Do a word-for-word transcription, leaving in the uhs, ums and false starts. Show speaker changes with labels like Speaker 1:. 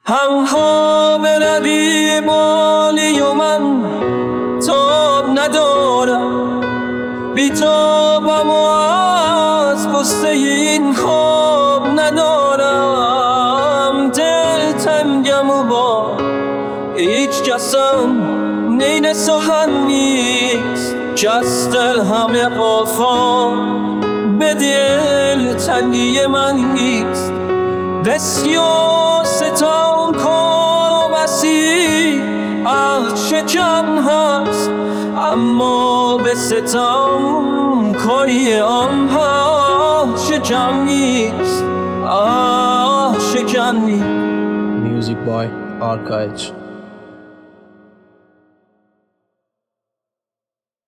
Speaker 1: همها بروی بالی و من تاب ندارم، بی تابم و از پسته این خواب ندارم. دل تنگم و با هیچ کسم نین سخن نیست، کس در همه قافا به دل تنگی من نیست. بسیار ستم کن و بسی عهد شکن هست، اما به ستم کاری آنها شکن نیست، آه شکن نیست.
Speaker 2: Music by Archives.